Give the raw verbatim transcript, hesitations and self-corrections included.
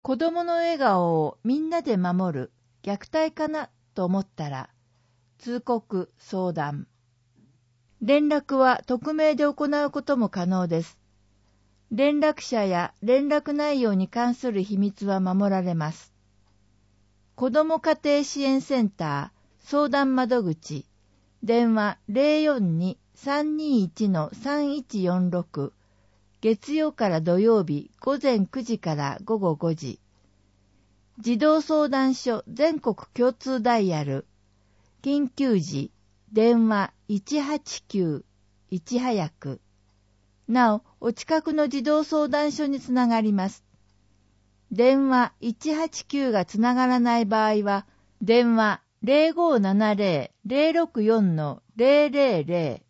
子供の笑顔をみんなで守る虐待かなと思ったら、通告、相談。連絡は匿名で行うことも可能です。連絡者や連絡内容に関する秘密は守られます。子ども家庭支援センター相談窓口、電話 ゼロよんに さんにいち さんいちよんろく、月曜から土曜日午前くじから午後ごじ。児童相談所全国共通ダイヤル、緊急時、電話いちはちきゅう、いち早く。なお、お近くの児童相談所につながります。電話いちはちきゅうがつながらない場合は、電話 ゼロごーななゼロ ゼロろくよん ゼロゼロゼロ